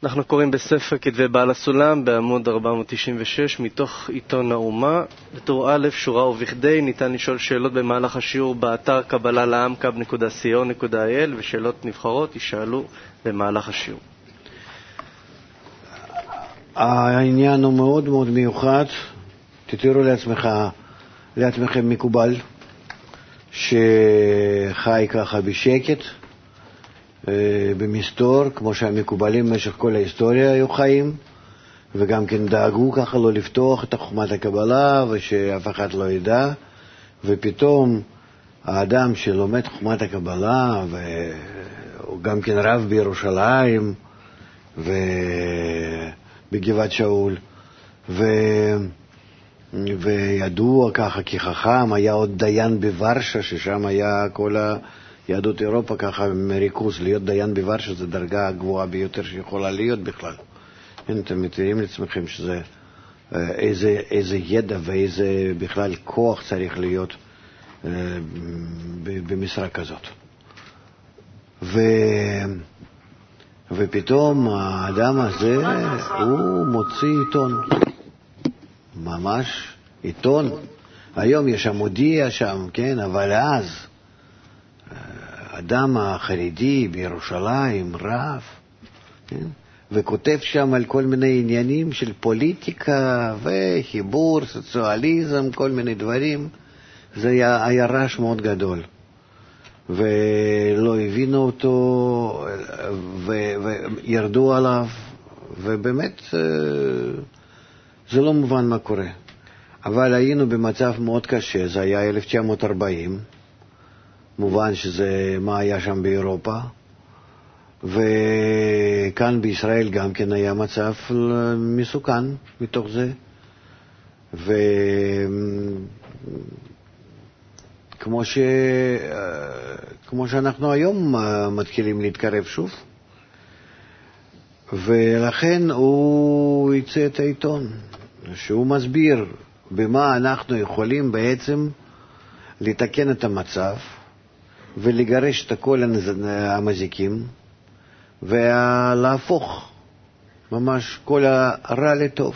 אנחנו קוראים בספר כתבי בעל הסולם בעמוד 496 מתוך עיתון האומה. בטור א', שורה ובכדי, ניתן לשאול שאלות במהלך השיעור באתר קבלה לעם.co.il, ושאלות נבחרות יישאלו במהלך השיעור. העניין הוא מאוד מאוד מיוחד. תתארו לעצמכם מקובל שחי ככה בשקט במסתור, כמו שהמקובלים במשך כל ההיסטוריה היו חיים, וגם כן דאגו ככה לא לפתוח את חוכמת הקבלה ושאף אחד לא ידע. ופתאום האדם שלומד חוכמת הקבלה, והוא גם כן רב בירושלים ובגבעת שאול, וידוע ככה כחכם, היה עוד דיין בוורשה, ששם היה כל יהדות אירופה ככה מריכוז. להיות דיין בוורשה זה דרגה הגבוהה ביותר שיכולה להיות בכלל. אתם מתארים לעצמכם שזה איזה ידע ואיזה בכלל כוח צריך להיות במשרה כזאת. ופתאום האדם הזה הוא מוציא עיתון, ממש עיתון. היום יש המודיע שם, כן, אבל אז אדם החרדי בירושלים, רב, כן? וכותב שם על כל מיני עניינים של פוליטיקה וחיבור, סוציאליזם, כל מיני דברים. זה היה רעש מאוד גדול, ולא הבינו אותו וירדו עליו, ובאמת זה לא מובן מה קורה. אבל היינו במצב מאוד קשה. זה היה 1940, מובן שזה מה היה שם באירופה, וכאן בישראל גם כן היה מצב מסוכן מתוך זה. כמו שאנחנו היום מתחילים להתקרב שוב, ולכן הוא יצא את העיתון שהוא מסביר במה אנחנו יכולים בעצם לתקן את המצב ולגרש את כל המזיקים ולהפוך ממש כל הרע לטוב.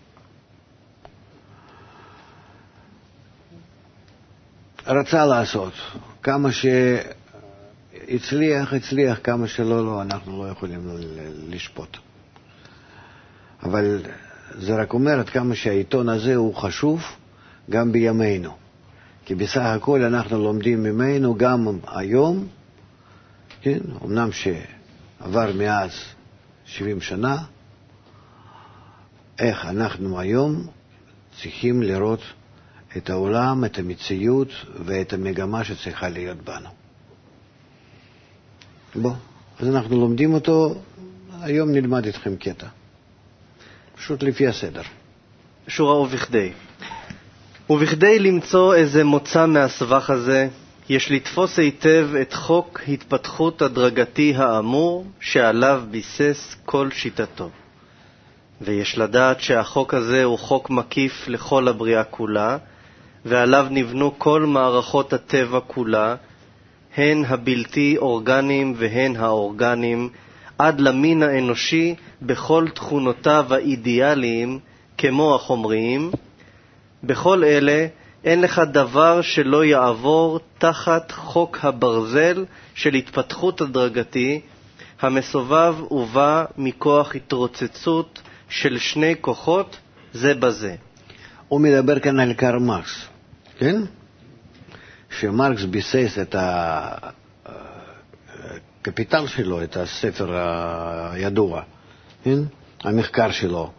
רצה לעשות כמה שהצליח, כמה שלא, אנחנו לא יכולים לשפוט. אבל זה רק אומר עד כמה שהעיתון הזה הוא חשוב גם בימינו, כי בסך הכל אנחנו לומדים ממנו גם היום, כן? אמנם שעבר מאז 70 שנה, איך אנחנו היום צריכים לראות את העולם, את המציאות ואת המגמה שצריכה להיות בנו. אז אנחנו לומדים אותו. היום נלמד איתכם קטע, פשוט לפי הסדר. שורה ובכדי למצוא איזה מוצא מהסבך הזה, יש לתפוס היטב את חוק התפתחות הדרגתי האמור שעליו ביסס כל שיטתו. ויש לדעת שהחוק הזה הוא חוק מקיף לכל הבריאה כולה, ועליו נבנו כל מערכות הטבע כולה, הן הבלתי אורגניים והן האורגניים, עד למין האנושי בכל תכונותיו האידיאליים כמו החומריים. בכל אלה אין לך דבר שלא יעבור תחת חוק הברזל של התפתחות הדרגתי, המסובב ובא מכוח התרוצצות של שני כוחות זה בזה. הוא מדבר כאן על קרל מרקס, כן? שמרקס ביסס את הקפיטל שלו, את הספר הידוע, כן? המחקר שלו,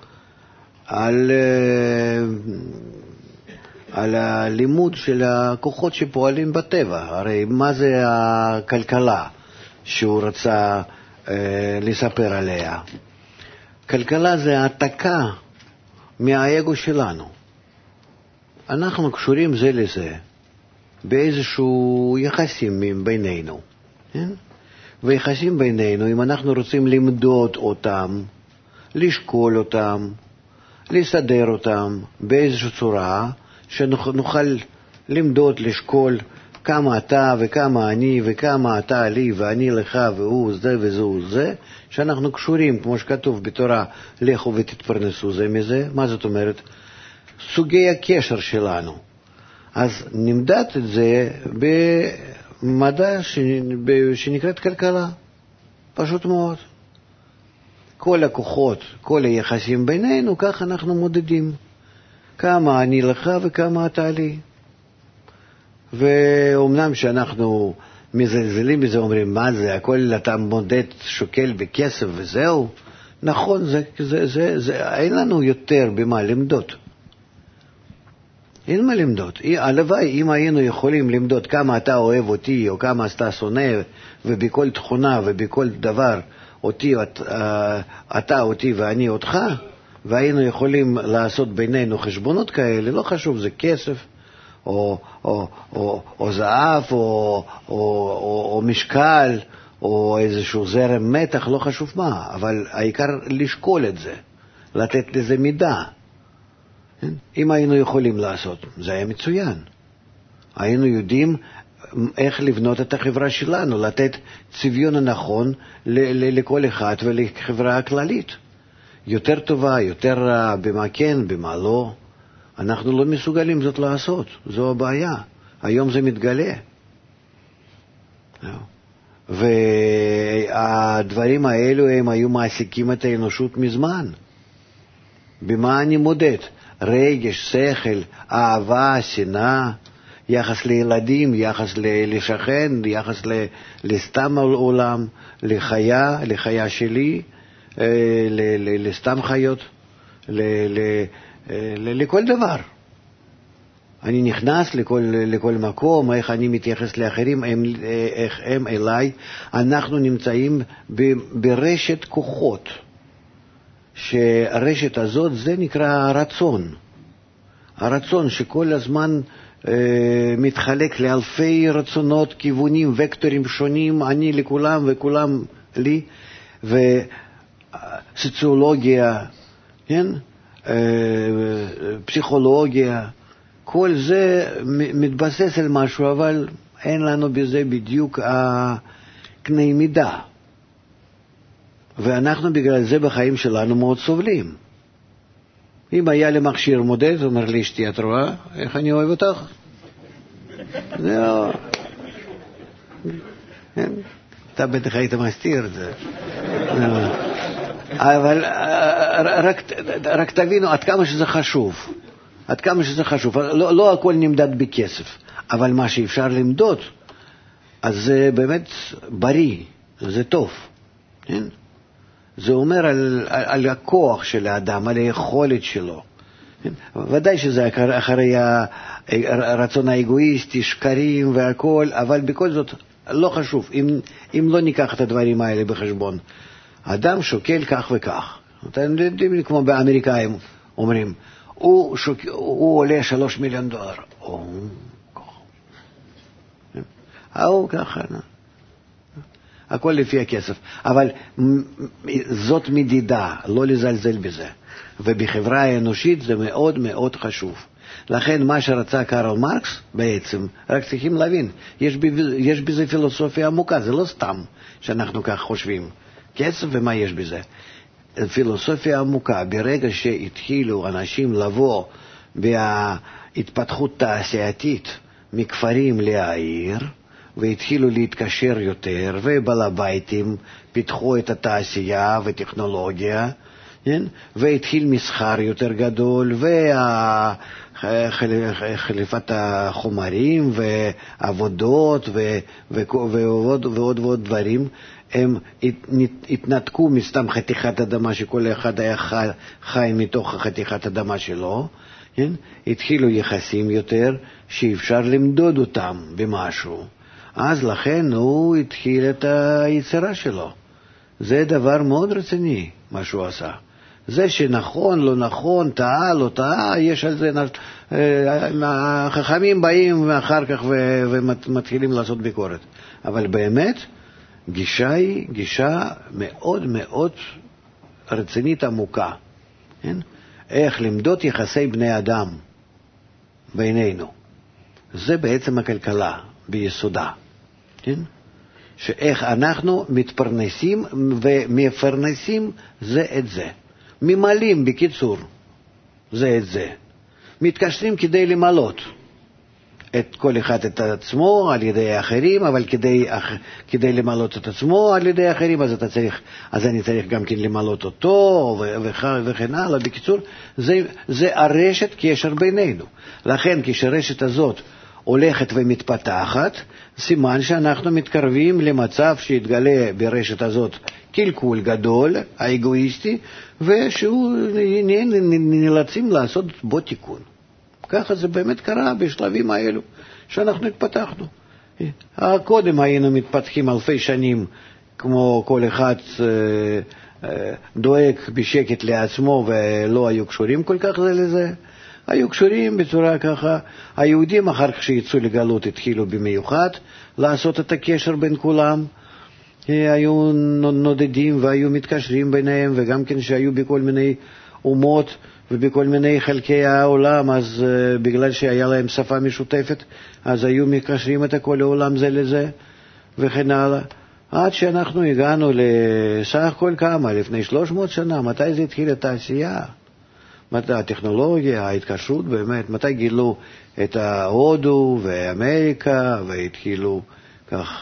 על הלימוד של הכוחות שפועלים בטבע. הרי מה זה הכלכלה שהוא רצה לספר עליה? כלכלה זה העתקה מהאגו שלנו. אנחנו קשורים זה לזה באיזשהו יחסים בינינו, כן? ויחסים בינינו, אם אנחנו רוצים למדוד אותם, לשקול אותם, לסדר אותם באיזושהי צורה שנוכל למדוד, לשקול כמה אתה וכמה אני וכמה אתה לי ואני לך והוא זה וזהו זה, שאנחנו קשורים, כמו שכתוב בתורה, לכו ותתפרנסו זה מזה. מה זאת אומרת? סוגי הקשר שלנו. אז נמדד את זה במדע שנקראת כלכלה. פשוט מאוד. כל הכוחות, כל היחסים בינינו, כך אנחנו מודדים. כמה אני לך וכמה אתה לי. ואומנם שאנחנו מזלזלים בזה, אומרים, מה זה, הכל אתה מודד, שוקל בכסף וזהו. נכון, אין לנו יותר במה למדוד. אין מה למדוד. הלוואי, אם היינו יכולים למדוד כמה אתה אוהב אותי, או כמה אתה שונא, ובכל תכונה ובכל דבר, אתה אותי ואני אותך, והיינו יכולים לעשות בינינו חשבונות כאלה, לא חשוב, זה כסף, או זהב, או משקל, או איזשהו זרם מתח, לא חשוב מה, אבל העיקר לשקול את זה, לתת לזה מידה. אם היינו יכולים לעשות, זה היה מצוין. היינו יודעים איך לבנות את החברה שלנו, לתת צביון הנכון לכל אחד ולחברה הכללית. יותר טובה, יותר רע, במה כן, במה לא. אנחנו לא מסוגלים זאת לעשות, זו הבעיה. היום זה מתגלה. והדברים האלו הם היו מעסיקים את האנושות מזמן. במה אני מודד? רגש, שכל, אהבה, שנאה, יחס לילדים, יחס לשכן, יחס לסתם העולם, לחיה שלי, לסתם חיות, לכל דבר. אני נכנס לכל מקום, איך אני מתייחס לאחרים, איך הם אליי. אנחנו נמצאים ברשת כוחות, שהרשת הזאת זה נקרא רצון. הרצון שכל הזמן מתחלק לאלפי רצונות, כיוונים, וקטורים שונים, אני לכולם וכולם לי, וסוציולוגיה, כן? פסיכולוגיה, כל זה מתבסס על משהו, אבל אין לנו בזה בדיוק קנה מידה. ואנחנו בגלל זה בחיים שלנו מאוד סובלים. אם היה לי מכשיר מודד, אומר לי אשתי, את רואה איך אני אוהב אותך? זהו. אתה בטח היית מסתיר את זה. אבל רק תבינו עד כמה שזה חשוב. עד כמה שזה חשוב. לא הכל נמדד בכסף, אבל מה שאפשר למדוד, אז זה באמת בריא, זה טוב. כן? זה אומר על הכוח של האדם, על היכולת שלו. ודאי שזה אחרי הרצון האגואיסטי, שקרים והכל, אבל בכל זאת לא חשוב, אם לא ניקח את הדברים האלה בחשבון. האדם שוקל כך וכך. אתם יודעים, כמו באמריקאים אומרים, הוא עולה $3 מיליון. ככה. הכל לפי הכסף. אבל זאת מדידה, לא לזלזל בזה. ובחברה האנושית זה מאוד מאוד חשוב. לכן מה שרצה קרל מרקס בעצם, רק צריכים להבין, יש בזה פילוסופיה עמוקה, זה לא סתם שאנחנו כך חושבים. כסף ומה יש בזה? פילוסופיה עמוקה. ברגע שהתחילו אנשים לבוא בהתפתחות תעשייתית מכפרים לעיר, והתחילו להתקשר יותר, ובלבייטים פיתחו את התעשייה וטכנולוגיה, והתחיל מסחר יותר גדול, וחליפת החומרים ועבודות ועוד דברים, הם התנתקו מסתם חתיכת אדמה שכל אחד היה חי מתוך חתיכת אדמה שלו, התחילו יחסים יותר שאפשר למדוד אותם במשהו. אז לכן הוא התחיל את היצירה שלו. זה דבר מאוד רציני מה שהוא עשה. זה שנכון, לא נכון, טעה, לא טעה, יש על זה, החכמים באים אחר כך ומתחילים לעשות ביקורת. אבל באמת, גישה היא גישה מאוד מאוד רצינית עמוקה. איך למדוד יחסי בני אדם בינינו. זה בעצם הכלכלה. ביסודה. כן? שאיך אנחנו מתפרנסים ומפרנסים זה את זה. ממלאים בקיצור זה את זה. מתקשרים כדי למלות את כל אחד את עצמו על ידי אחרים, אבל כדי למלות את עצמו על ידי אחרים, אז אני צריך גם כן למלות אותו וכן הלאה. בקיצור, זה הרשת קשר בינינו. לכן כשרשת הזאת הולכת ומתפתחת, סימן שאנחנו מתקרבים למצב שיתגלה ברשת הזאת קלקול גדול, האגואיסטי, ושהוא נאלצים לעשות בו תיקון. ככה זה באמת קרה בשלבים האלו שאנחנו התפתחנו. קודם היינו מתפתחים אלפי שנים כמו כל אחד דואג בשקט לעצמו ולא היו קשורים כל כך זה לזה. היו קשורים בצורה ככה. היהודים אחר כך שיצאו לגלות התחילו במיוחד לעשות את הקשר בין כולם. היו נודדים והיו מתקשרים ביניהם, וגם כן שהיו בכל מיני אומות ובכל מיני חלקי העולם, אז בגלל שהיה להם שפה משותפת, אז היו מקשרים את כל העולם זה לזה וכן הלאה. עד שאנחנו הגענו לסך כל כמה, לפני 300 שנה, מתי זה התחיל את העשייה? מתי הטכנולוגיה, ההתקשרות באמת, מתי גילו את הודו ואמריקה והתחילו כך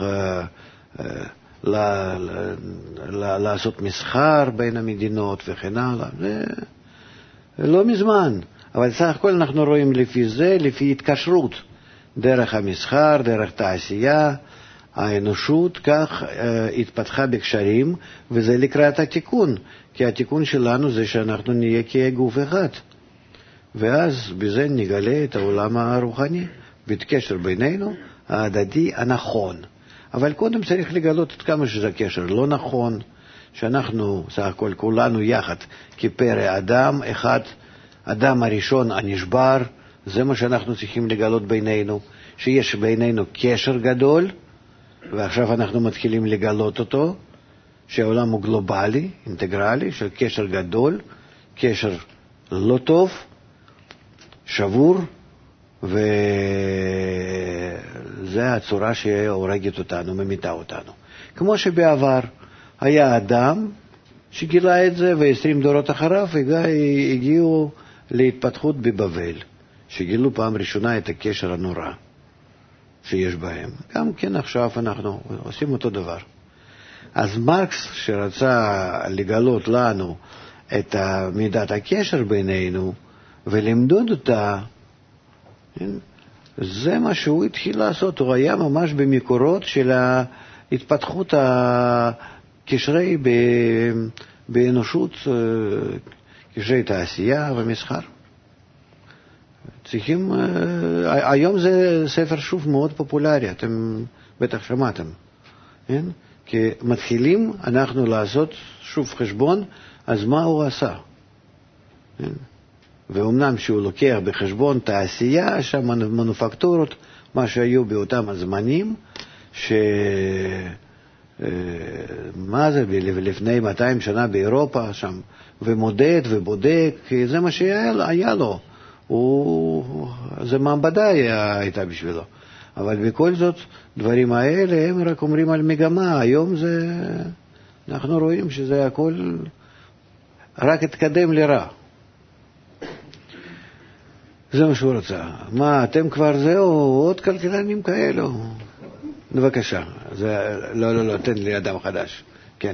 לעשות מסחר בין המדינות וכן הלאה. זה לא מזמן, אבל סך הכל אנחנו רואים לפי זה, לפי התקשרות, דרך המסחר, דרך תעשייה, האנושות כך התפתחה בקשרים, וזה לקראת התיקון, כי התיקון שלנו זה שאנחנו נהיה כגוף אחד, ואז בזה נגלה את העולם הרוחני, בקשר בינינו, ההדדי הנכון. אבל קודם צריך לגלות את כמה שזה קשר לא נכון, שאנחנו סך הכל כולנו יחד כפרא אדם אחד, אדם הראשון הנשבר, זה מה שאנחנו צריכים לגלות בינינו, שיש בינינו קשר גדול, ועכשיו אנחנו מתחילים לגלות אותו, שהעולם הוא גלובלי, אינטגרלי, של קשר גדול, קשר לא טוב, שבור, וזה הצורה שהורגת אותנו, ממיתה אותנו. כמו שבעבר היה אדם שגילה את זה, ו20 דורות אחריו הגיעו להתפתחות בבבל, שגילו פעם ראשונה את הקשר הנורא שיש בהם. גם כן עכשיו אנחנו עושים אותו דבר. אז מרקס שרצה לגלות לנו את מידת הקשר בינינו ולמדוד אותה, זה מה שהוא התחיל לעשות. הוא היה ממש במקורות של ההתפתחות הקשרי באנושות, קשרי תעשייה ומסחר. צריכים, היום זה ספר שוב מאוד פופולרי, אתם בטח שמעתם, כן? כי מתחילים אנחנו לעשות שוב חשבון, אז מה הוא עשה? כן? ואומנם שהוא לוקח בחשבון תעשייה, שם מנופקטורות, מה שהיו באותם הזמנים, מה זה, לפני 200 שנה באירופה, שם, ומודד ובודק, כי זה מה שהיה לו. זה מעבדה הייתה בשבילו. אבל בכל זאת, דברים האלה הם רק אומרים על מגמה. היום אנחנו רואים שזה הכל רק התקדם לרע. זה מה שהוא רצה. מה, אתם כבר זהו, עוד כלכלנים כאלו? בבקשה. לא, תן לי אדם חדש. כן.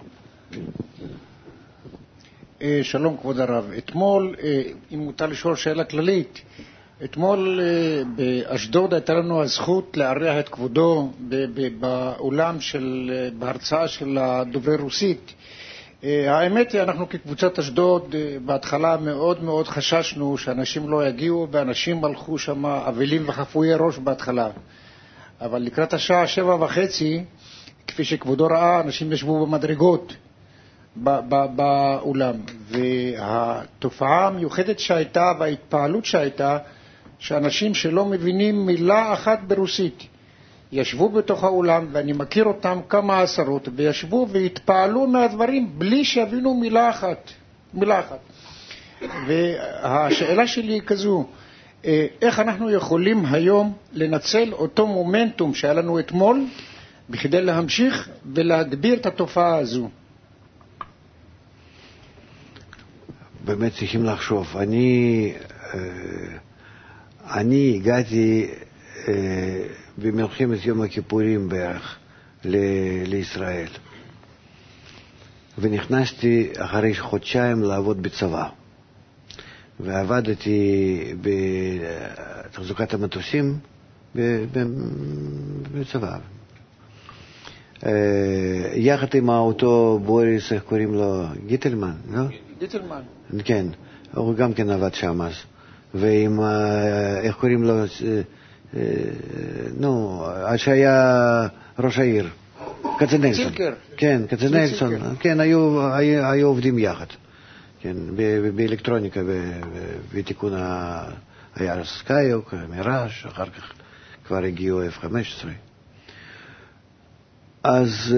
שלום כבוד הרב. אתמול, אם מותר לשאול שאלה כללית, אתמול באשדוד הייתה לנו הזכות לארח את כבודו באולם בהרצאה של הדוברי רוסית. האמת היא, אנחנו כקבוצת אשדוד בהתחלה מאוד מאוד חששנו שאנשים לא יגיעו, ואנשים הלכו שם אבלים וחפויי ראש בהתחלה. אבל לקראת השעה 7:30, כפי שכבודו ראה, אנשים ישבו במדרגות באולם, והתופעה המיוחדת שהייתה וההתפעלות שהייתה, שאנשים שלא מבינים מילה אחת ברוסית ישבו בתוך האולם, ואני מכיר אותם כמה עשרות, וישבו והתפעלו מהדברים בלי שיבינו מילה אחת. והשאלה שלי היא כזו, איך אנחנו יכולים היום לנצל אותו מומנטום שהיה לנו אתמול, בכדי להמשיך ולהגביר את התופעה הזו? באמת צריכים לחשוב. אני הגעתי במלחמת יום הכיפורים בערך לישראל, ונכנסתי אחרי חודשיים לעבוד בצבא, ועבדתי בתחזוקת המטוסים בצבא, יחד עם אותו בוריס, איך קוראים לו? גיטלמן, לא? גיטלמן. כן, הוא גם כן עבד שם אז. ועם, איך קוראים לו? עד שהיה ראש העיר. כצנלסון. צילקר. כן, כצנלסון. כן, היו עובדים יחד. כן, באלקטרוניקה, בתיקון היה סקאיוק, מיראז', אחר כך כבר הגיעו F-15. אז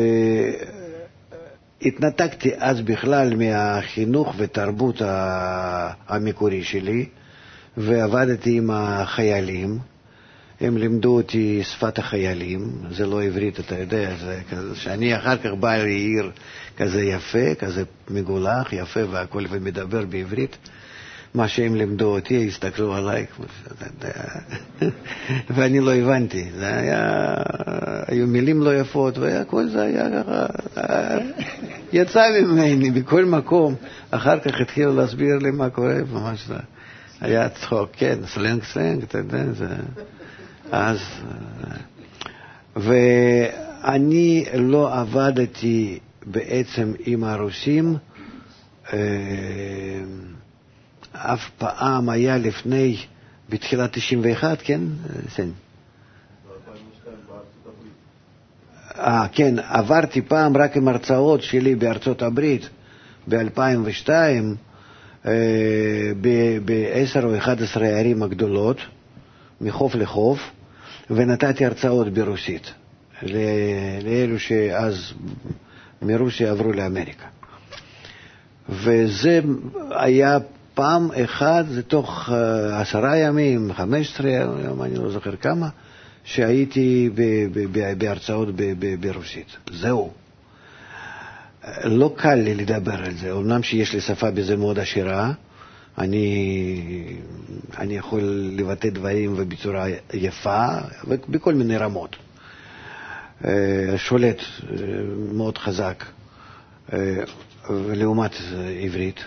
התנתקתי אז בכלל מהחינוך ותרבות המקורי שלי, ועבדתי עם החיילים. הם לימדו אותי שפת החיילים, זה לא עברית, אתה יודע, זה כזה, שאני אחר כך בא לעיר כזה יפה, כזה מגולח, יפה והכל, ומדבר בעברית. מה שהם לימדו אותי, הסתכלו עליי, ואני לא הבנתי. זה היה, היו מילים לא יפות, והכל זה היה ככה, יצא ממני בכל מקום. אחר כך התחילו להסביר לי מה קורה, ממש זה היה צחוק, כן, סלנג, אתה יודע, זה... אז... ואני לא עבדתי בעצם עם הרוסים, אף פעם היה לפני, בתחילת 91, כן? כן, עברתי פעם רק עם הרצאות שלי בארצות הברית, ב-2002, ב-10 או 11 הערים הגדולות, מחוף לחוף, ונתתי הרצאות ברוסית, לאלו שאז מרוסיה עברו לאמריקה. וזה היה פעם אחד, זה תוך 10 ימים, 15 ימים, אני לא זוכר כמה, שהייתי בהרצאות ברוסית. זהו. לא קל לי לדבר על זה, אומנם שיש לי שפה בזה מאוד עשירה, אני יכול לבטא דברים ובצורה יפה, ובכל מיני רמות. שולט מאוד חזק, לעומת עברית.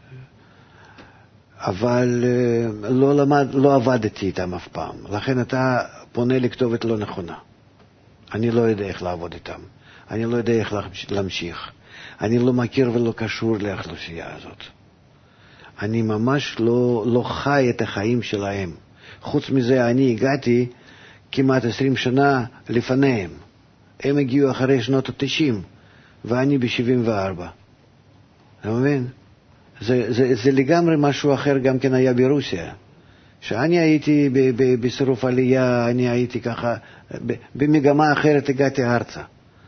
אבל לא עבדתי איתם אף פעם. לכן אתה פונה לכתובת לא נכונה. אני לא יודע איך לעבוד איתם. אני לא יודע איך להמשיך. אני לא מכיר ולא קשור לאוכלוסייה הזאת. אני ממש לא חי את החיים שלהם. חוץ מזה, אני הגעתי כמעט 20 שנה לפניהם. הם הגיעו אחרי שנות ה-90, ואני ב-74. אתה מבין? זה לגמרי משהו אחר גם כן היה ברוסיה. שאני הייתי בסירוף עלייה, אני הייתי ככה, במגמה אחרת הגעתי ארצה.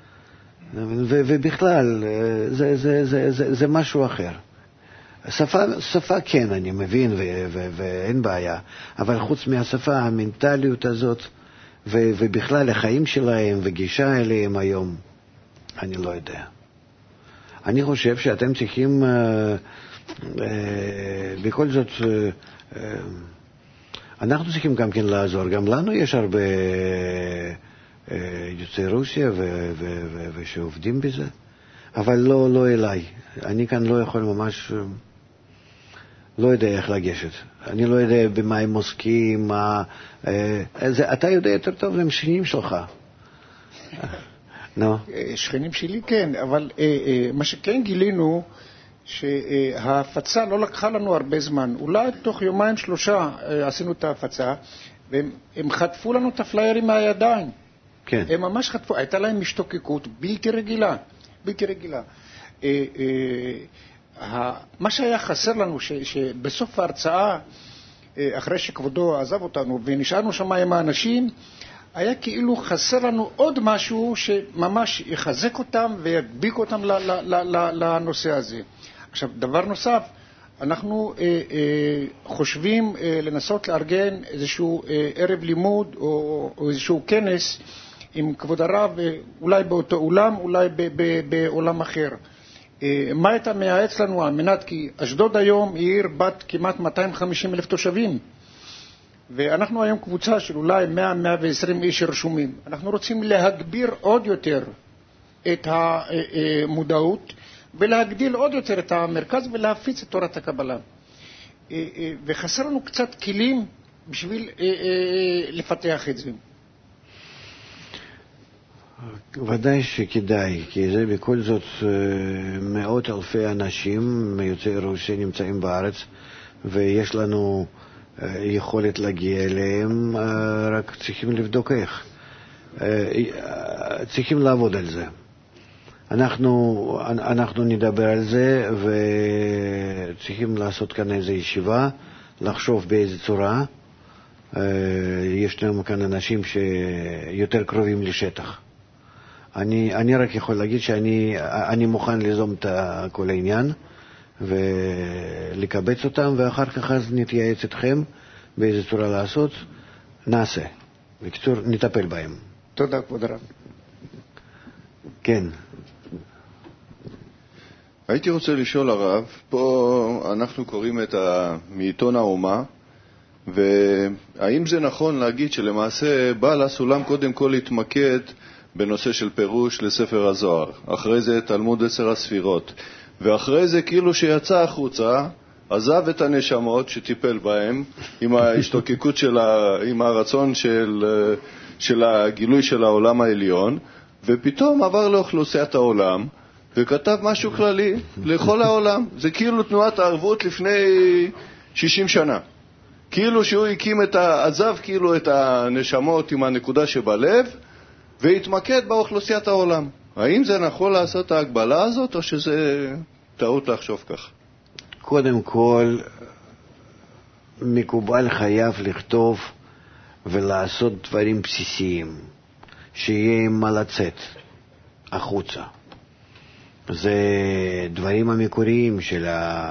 ובכלל, זה משהו אחר. שפה כן, אני מבין ואין בעיה, אבל חוץ מהשפה, המנטליות הזאת, ובכלל החיים שלהם וגישה אליהם היום, אני לא יודע. אני חושב שאתם צריכים, בכל זאת, אנחנו צריכים גם כן לעזור. גם לנו יש הרבה יוצאי רוסיה ושעובדים בזה, אבל לא אליי. אני כאן לא יכול ממש, לא יודע איך לגשת. אני לא יודע במה הם עוסקים, אתה יודע יותר טוב עם שכנים שלך. שכנים שלי כן, אבל מה שכן גילינו, שההפצה לא לקחה לנו הרבה זמן. אולי תוך 2-3 עשינו את ההפצה, והם חטפו לנו את הפליירים מהידיים. כן. הם ממש חטפו, הייתה להם משתוקקות בלתי רגילה. בלתי רגילה. מה שהיה חסר לנו, שבסוף ההרצאה, אחרי שכבודו עזב אותנו, ונשארנו שם עם האנשים, היה כאילו חסר לנו עוד משהו שממש יחזק אותם וידביק אותם לנושא הזה. עכשיו, דבר נוסף, אנחנו חושבים לנסות לארגן איזשהו ערב לימוד או איזשהו כנס עם כבוד הרב, אולי באותו אולם, אולי בעולם אחר. מה אתה מייעץ לנו על מנת, כי אשדוד היום היא עיר בת כמעט 250,000 תושבים, ואנחנו היום קבוצה של אולי 100-120 איש רשומים. אנחנו רוצים להגביר עוד יותר את המודעות ולהגדיל עוד יותר את המרכז ולהפיץ את תורת הקבלה. וחסר לנו קצת כלים בשביל לפתח את זה. ודאי שכדאי, כי זה בכל זאת מאות אלפי אנשים מיוצאי רוסיה נמצאים בארץ, ויש לנו יכולת להגיע אליהם, רק צריכים לבדוק איך. צריכים לעבוד על זה. אנחנו נדבר על זה, וצריכים לעשות כאן איזו ישיבה, לחשוב באיזו צורה. יש לנו כאן אנשים שיותר קרובים לשטח. אני רק יכול להגיד שאני מוכן ליזום את כל העניין ולקבץ אותם, ואחר כך אז נתייעץ אתכם באיזו צורה לעשות, נעשה. בקיצור, נטפל בהם. תודה, כבוד הרב. כן. הייתי רוצה לשאול הרב, פה אנחנו קוראים מעיתון האומה, והאם זה נכון להגיד שלמעשה בעל הסולם קודם כל התמקד בנושא של פירוש לספר הזוהר, אחרי זה תלמוד 10 הספירות, ואחרי זה כאילו שיצא החוצה, עזב את הנשמות שטיפל בהם, עם ההשתוקקות עם הרצון של הגילוי של העולם העליון, ופתאום עבר לאוכלוסיית העולם, וכתב משהו כללי לכל העולם. זה כאילו תנועת הערבות לפני 60 שנה. כאילו שהוא עזב כאילו את הנשמות עם הנקודה שבלב, והתמקד באוכלוסיית העולם. האם זה נכון לעשות את ההגבלה הזאת, או שזה טעות לחשוב כך? קודם כל, מקובל חייב לכתוב ולעשות דברים בסיסיים, שיהיה עם מה לצאת החוצה. זה דברים המקוריים של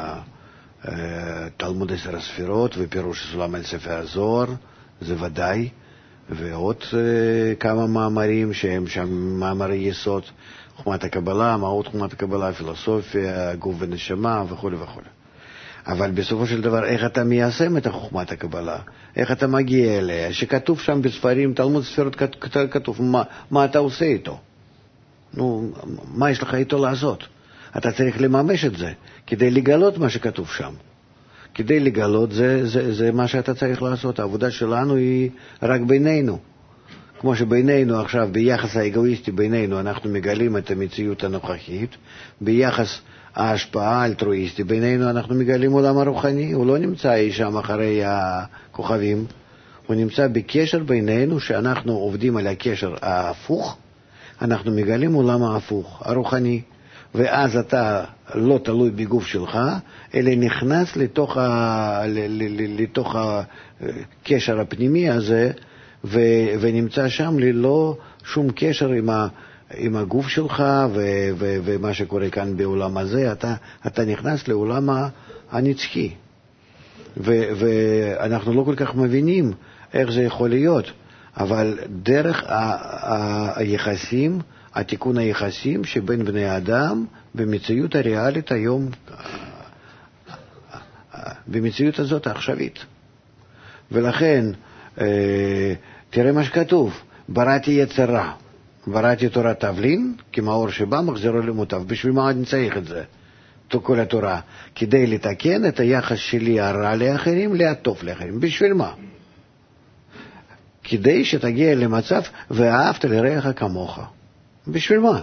תלמוד 10 הספירות ופירוש הסולם על ספר הזוהר, זה ודאי, ועוד כמה מאמרים שהם שם מאמרי יסוד, חוכמת הקבלה, מהות חוכמת הקבלה, פילוסופיה, גוף ונשמה וכו' וכו'. אבל בסופו של דבר, איך אתה מיישם את חוכמת הקבלה? איך אתה מגיע אליה? שכתוב שם בספרים, תלמוד ספירות כתוב, מה אתה עושה איתו? נו, מה יש לך איתו לעשות? אתה צריך לממש את זה, כדי לגלות מה שכתוב שם. כדי לגלות זה מה שאתה צריך לעשות. העבודה שלנו היא רק בינינו. כמו שבינינו עכשיו, ביחס האגואיסטי בינינו, אנחנו מגלים את המציאות הנוכחית, ביחס ההשפעה האלטרואיסטי בינינו, אנחנו מגלים עולם הרוחני. הוא לא נמצא אי שם אחרי הכוכבים, הוא נמצא בקשר בינינו, שאנחנו עובדים על הקשר ההפוך, אנחנו מגלים עולם ההפוך, הרוחני. ואז אתה לא תלוי בגוף שלך, אלא נכנס לתוך הקשר הפנימי הזה, ונמצא שם ללא שום קשר עם הגוף שלך ומה שקורה כאן בעולם הזה. אתה נכנס לעולם הנצחי, ואנחנו לא כל כך מבינים איך זה יכול להיות, אבל דרך היחסים, התיקון היחסים שבין בני אדם במציאות הריאלית היום, במציאות הזאת העכשווית. ולכן תראה מה שכתוב, בראתי יצר רע, בראתי תורת תבלין, כמאור שבא מחזירו למוטב. בשביל מה אני צריך את זה? כל התורה, כדי לתקן את היחס שלי הרע לאחרים להטוב לאחרים. בשביל מה? כדי שתגיע למצב ואהבת לרעך כמוך. בשביל מה?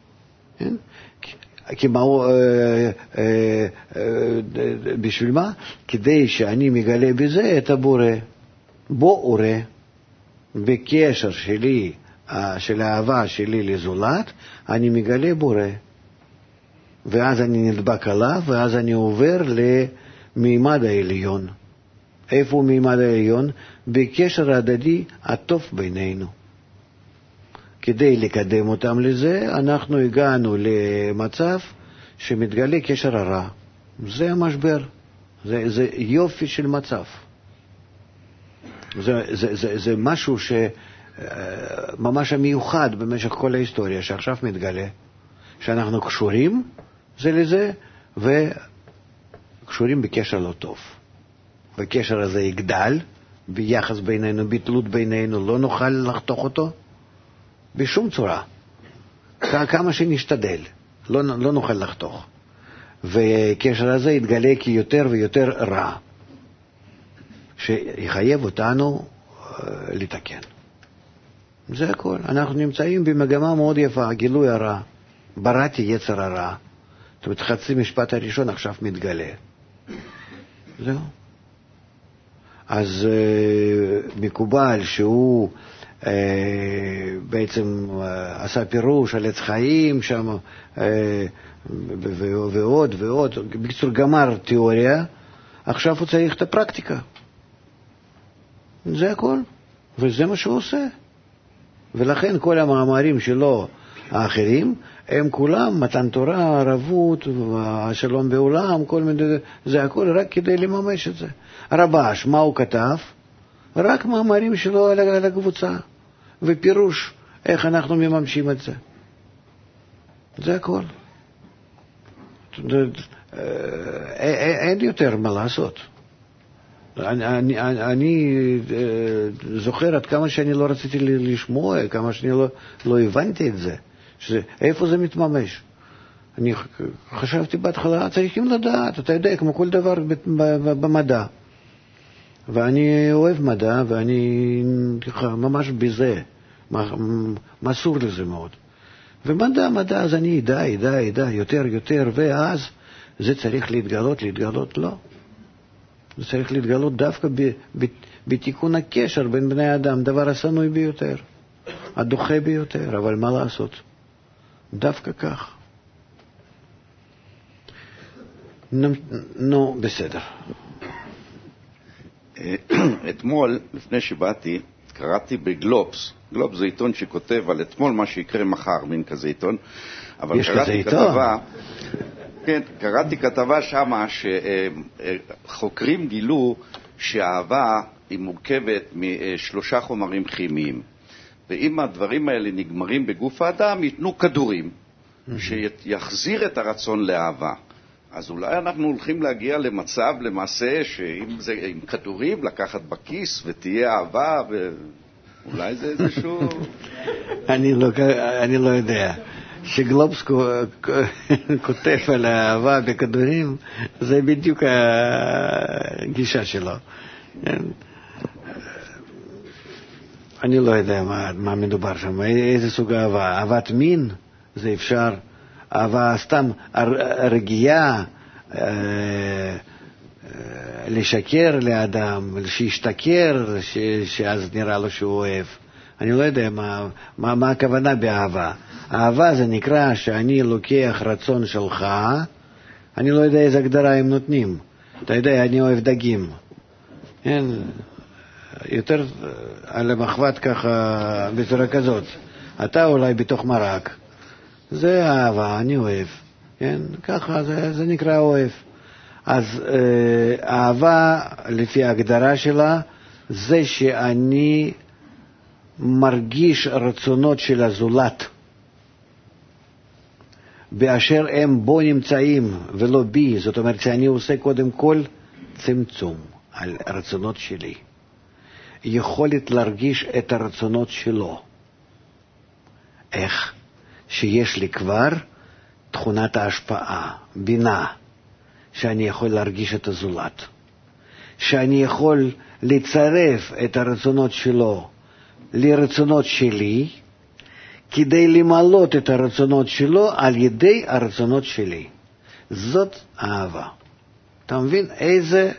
בשביל מה? כדי שאני מגלה בזה את הבורא. בו אורה, בקשר שלי, של האהבה שלי לזולת, אני מגלה בורא. ואז אני נדבק עליו, ואז אני עובר למימד העליון. איפה מימד העליון? בקשר ההדדי הטוב בינינו. כדי לקדם אותם לזה, אנחנו הגענו למצב שמתגלה קשר הרע. זה המשבר. זה יופי של מצב. זה משהו שממש מיוחד במשך כל ההיסטוריה, שעכשיו מתגלה, שאנחנו קשורים זה לזה, וקשורים בקשר לא טוב. והקשר הזה יגדל, ביחס בינינו, בתלות בינינו, לא נוכל לחתוך אותו בשום צורה. כמה שנשתדל, לא נוכל לחתוך. והקשר הזה יתגלה כיותר ויותר רע, שיחייב אותנו לתקן. זה הכל. אנחנו נמצאים במגמה מאוד יפה, גילוי הרע. בראתי יצר הרע. זאת אומרת, חצי משפט הראשון עכשיו מתגלה. זהו. אז מקובל שהוא בעצם עשה פירוש על עץ חיים שם, ועוד ועוד. בקיצור, גמר תיאוריה, עכשיו הוא צריך את הפרקטיקה. זה הכל. וזה מה שהוא עושה. ולכן כל המאמרים שלו האחרים, הם כולם מתן תורה, ערבות, השלום בעולם, כל מיני, זה הכל רק כדי לממש את זה. הרבש, מה הוא כתב? רק מאמרים שלו על הקבוצה, ופירוש איך אנחנו מממשים את זה. זה הכל. אין יותר מה לעשות. אני זוכר עד כמה שאני לא רציתי לשמוע, כמה שאני לא הבנתי את זה. איפה זה מתממש? אני חשבתי בהתחלה, צריכים לדעת, אתה יודע, כמו כל דבר במדע. ואני אוהב מדע, ואני ממש בזה, מסור לזה מאוד. ומדע, אז אני ידע, יותר, ואז זה צריך להתגלות, לא. זה צריך להתגלות דווקא בתיקון הקשר בין בני אדם, דבר הסנוי ביותר, הדוחה ביותר, אבל מה לעשות? דווקא כך. נו, בסדר. אתמול, לפני שבאתי, קראתי בגלובס. גלובס זה עיתון שכותב על אתמול מה שיקרה מחר, מין כזה עיתון. אבל יש כזה עיתון? כן, קראתי כתבה שמה שחוקרים גילו שהאהבה היא מורכבת מ3 חומרים כימיים. ואם הדברים האלה נגמרים בגוף האדם, ייתנו כדורים שיחזיר את הרצון לאהבה. אז אולי אנחנו הולכים להגיע למצב, למעשה, שאם זה עם כדורים, לקחת בכיס ותהיה אהבה, ואולי זה איזשהו... אני לא יודע. שגלובס כותב על האהבה בכדורים, זה בדיוק הגישה שלו. אני לא יודע מה מדובר שם, איזה סוג אהבה. אהבת מין, זה אפשר. אהבה סתם רגיעה, לשקר לאדם, שישתכר, שאז נראה לו שהוא אוהב. אני לא יודע מה הכוונה באהבה. אהבה זה נקרא שאני לוקח רצון שלך, אני לא יודע איזה הגדרה הם נותנים. אתה יודע, אני אוהב דגים. אין, יותר על המחבת ככה, בצורה כזאת. אתה אולי בתוך מרק. זה אהבה, אני אוהב. כן? ככה, זה נקרא אוהב. אז אהבה, לפי ההגדרה שלה, זה שאני מרגיש רצונות של הזולת, באשר הם בו נמצאים ולא בי. זאת אומרת שאני עושה קודם כל צמצום על הרצונות שלי. יכולת להרגיש את הרצונות שלו. איך? שיש לי כבר תכונת ההשפעה, בינה, שאני יכול להרגיש את הזולת. שאני יכול לצרף את הרצונות שלו לרצונות שלי, כדי למלות את הרצונות שלו על ידי הרצונות שלי. זאת אהבה. אתה מבין איזה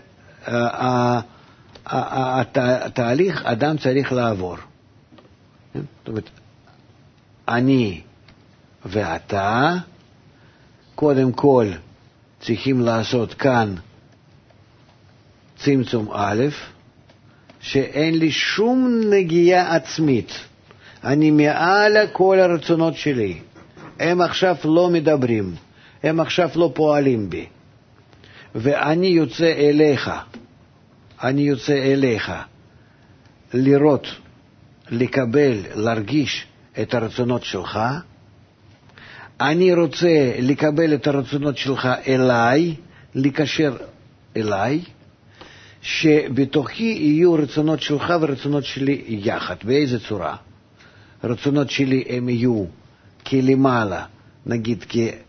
התהליך אדם צריך לעבור? זאת אומרת, אני ואתה קודם כל צריכים לעשות כאן צמצום א', שאין לי שום נגיעה עצמית. אני מעל כל הרצונות שלי. הם עכשיו לא מדברים. הם עכשיו לא פועלים בי. ואני יוצא אליך, לראות, לקבל, להרגיש את הרצונות שלך, אני רוצה לקבל את הרצונות שלך אליי, לקשר אליי, שבתוכי יהיו רצונות שלך ורצונות שלי יחד. באיזה צורה? רצונות שלי הם יהיו כלמעלה, נגיד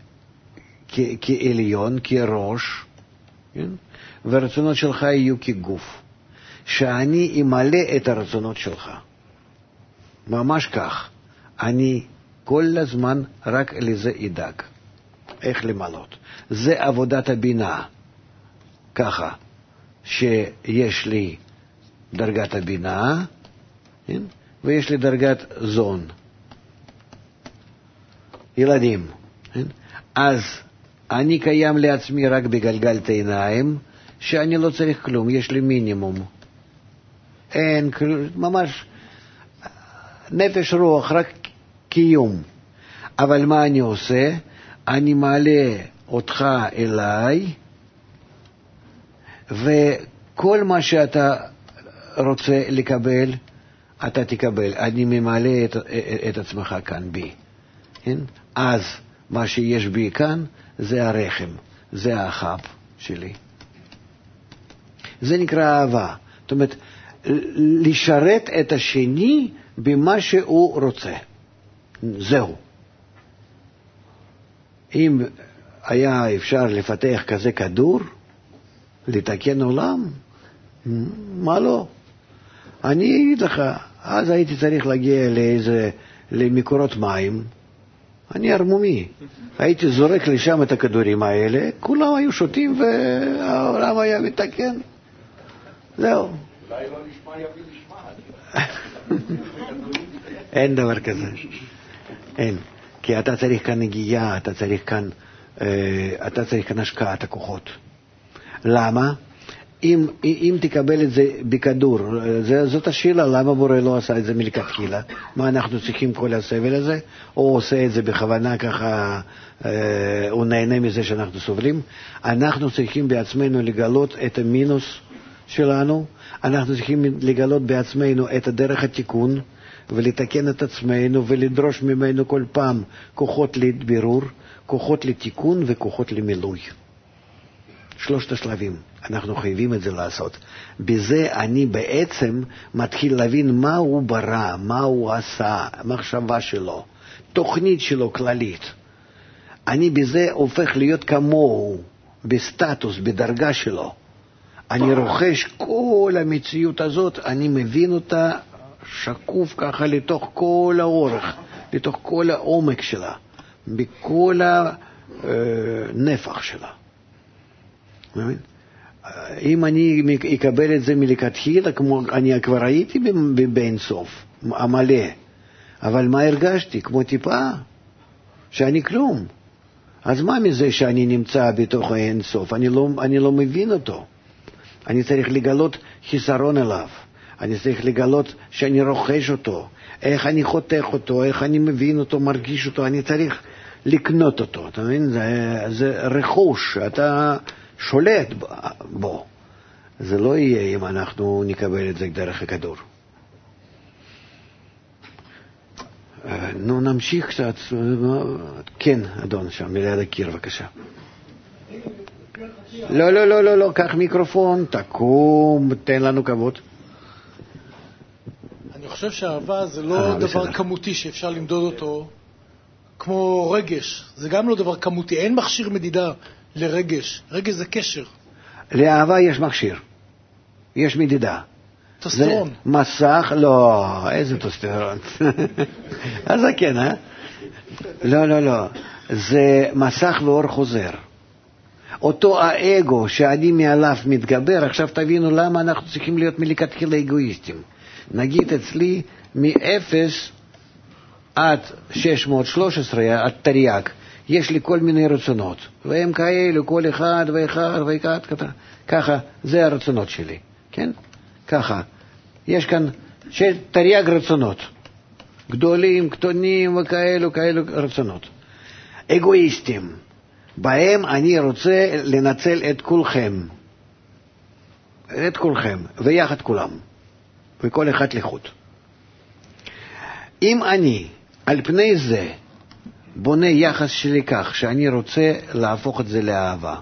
כעליון, כראש, כן? ורצונות שלך יהיו כגוף. שאני אמלא את הרצונות שלך. ממש כך. אני כל הזמן רק לזה ידאג. איך למלות. זה עבודת הבינה. ככה, שיש לי דרגת הבינה, כן? ויש לי דרגת זון. ילדים. כן? אז אני קיים לעצמי רק בגלגלת עיניים, שאני לא צריך כלום, יש לי מינימום. אין כלום, ממש נפש רוח, רק קיום. אבל מה אני עושה? אני מעלה אותך אליי, וכל מה שאתה רוצה לקבל, אתה תקבל. אני ממלא את עצמך כאן בי. כן? אז מה שיש בי כאן זה הרחם, זה האחב שלי. זה נקרא אהבה. זאת אומרת, לשרת את השני במה שהוא רוצה. זהו. אם היה אפשר לפתח כזה כדור, לתקן עולם, מה לא? אני אגיד לך, אז הייתי צריך להגיע למקורות מים, אני הרמומי. הייתי זורק לשם את הכדורים האלה, כולם היו שותים והעולם היה מתקן. זהו. אולי לא נשמע יביא משמעת. אין דבר כזה. אין. כי אתה צריך כאן נגיעה, אתה צריך כאן השקעת הכוחות. למה? אם תקבל את זה בכדור, זאת השאלה, למה בורא לא עשה את זה מלכתחילה? מה אנחנו צריכים כל הסבל הזה? או עושה את זה בכוונה ככה, הוא נהנה מזה שאנחנו סובלים? אנחנו צריכים בעצמנו לגלות את המינוס שלנו, אנחנו צריכים לגלות בעצמנו את הדרך התיקון, ולתקן את עצמנו ולדרוש ממנו כל פעם כוחות לבירור, כוחות לתיקון וכוחות למילוי. 3 השלבים. אנחנו חייבים את זה לעשות. בזה אני בעצם מתחיל להבין מה הוא ברא, מה הוא עשה, מחשבה שלו, תוכנית שלו כללית. אני בזה הופך להיות כמוהו, בסטטוס, בדרגה שלו. אני רוכש כל המציאות הזאת, אני מבין אותה שקוף ככה לתוך כל האורך, לתוך כל העומק שלה, בכל הנפח שלה. אם אני אקבל את זה מלכתחילה, כמו אני כבר הייתי באין סוף, המלא, אבל מה הרגשתי? כמו טיפה, שאני כלום. אז מה מזה שאני נמצא בתוך האין סוף? אני לא מבין אותו. אני צריך לגלות חיסרון אליו. אני צריך לגלות שאני רוכש אותו, איך אני חותך אותו, איך אני מבין אותו, מרגיש אותו, אני צריך לקנות אותו. אתה מבין? זה רכוש, אתה שולט בו. זה לא יהיה אם אנחנו נקבל את זה דרך הכדור. נו, נמשיך קצת. כן, אדון, שם, ליד הקיר, בבקשה. לא, קח מיקרופון, תקום, תן לנו כבוד. אני חושב שהאהבה זה לא דבר כמותי שאפשר למדוד אותו כמו רגש. זה גם לא דבר כמותי. אין מכשיר מדידה לרגש. רגש זה קשר. לאהבה יש מכשיר. יש מדידה. טוסטרון. מסך, לא, איזה טוסטרון. אז זה כן, אה? לא. זה מסך ואור חוזר. אותו האגו שאני מעליו מתגבר, עכשיו תבינו למה אנחנו צריכים להיות מלכתחילה אגואיסטים. נגיד אצלי מ-0 עד 613, עד תרי"ג, יש לי כל מיני רצונות, והם כאלו, כל אחד ואחד, ככה, זה הרצונות שלי, כן? ככה. יש כאן תרי"ג רצונות, גדולים, קטנים וכאלו רצונות. אגואיסטים. בהם אני רוצה לנצל את כולכם, ויחד כולם, וכל אחד לחוד. אם אני על פני זה בונה יחס שלי כך שאני רוצה להפוך את זה לאהבה,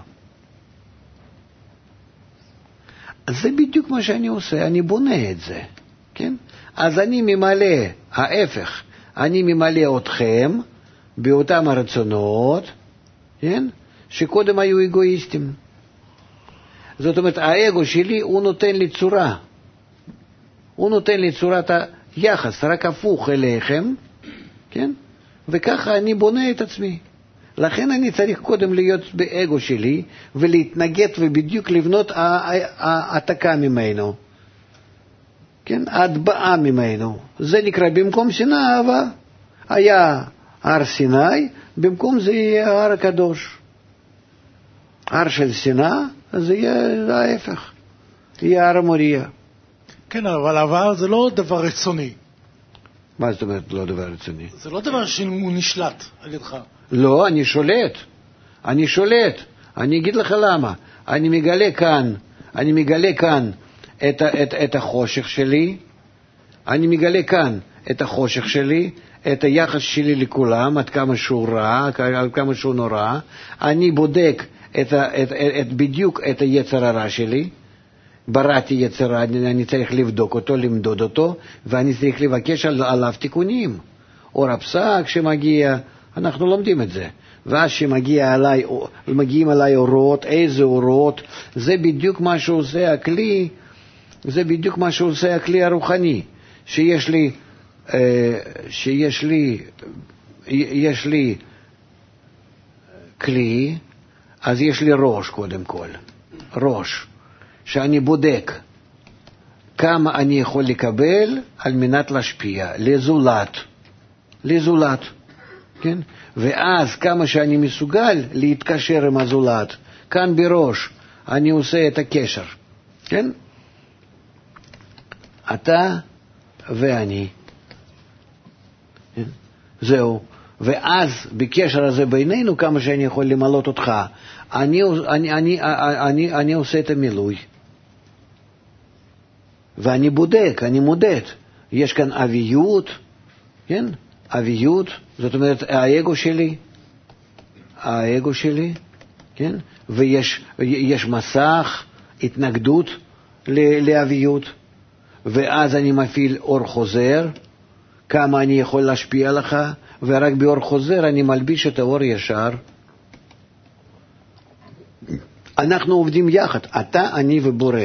אז זה בדיוק מה שאני עושה, אני בונה את זה, כן? אז אני ממלא, ההפך, אני ממלא אתכם באותם הרצונות, כן? שקודם היו אגואיסטים. זאת אומרת, האגו שלי הוא נותן לי צורה. הוא נותן לי צורת היחס, רק הפוך אליכם, כן? וככה אני בונה את עצמי. לכן אני צריך קודם להיות באגו שלי, ולהתנגד ובדיוק לבנות העתקה ממנו. כן? ההטבעה ממנו. זה נקרא, במקום שנאה אהבה, היה הר סיני, במקום זה יהיה הר הקדוש. הר של שנאה, זה יהיה ההפך. יהיה הר המוריה. כן, אבל אהבה זה לא דבר רצוני. מה זאת אומרת לא דבר רצוני? זה לא דבר שהוא נשלט על ידך. לא, אני שולט. אני אגיד לך למה. אני מגלה כאן את החושך שלי. אני מגלה כאן את החושך שלי, את היחס שלי לכולם, עד כמה שהוא רע, עד כמה שהוא נורא. אני בודק בדיוק את היצר הרע שלי. בראתי יצר רע, אני צריך לבדוק אותו, למדוד אותו, ואני צריך לבקש עליו תיקונים. אור הפסק שמגיע, אנחנו לומדים את זה. ואז שמגיעים עליי אורות, איזה אורות, זה בדיוק מה שעושה הכלי, זה בדיוק מה שעושה הכלי הרוחני. שיש לי כלי, אז יש לי ראש קודם כל. ראש. שאני בודק כמה אני יכול לקבל על מנת להשפיע, לזולת, כן? ואז כמה שאני מסוגל להתקשר עם הזולת, כאן בראש אני עושה את הקשר, כן? אתה ואני, כן? זהו. ואז בקשר הזה בינינו, כמה שאני יכול למלות אותך, אני עושה את המילוי. ואני בודק, אני מודד. יש כאן אביות, כן? אביות, זאת אומרת, האגו שלי, כן? ויש מסך, התנגדות לאביות, ואז אני מפעיל אור חוזר, כמה אני יכול להשפיע לך, ורק באור חוזר אני מלביש את האור ישר. אנחנו עובדים יחד, אתה, אני ובורא.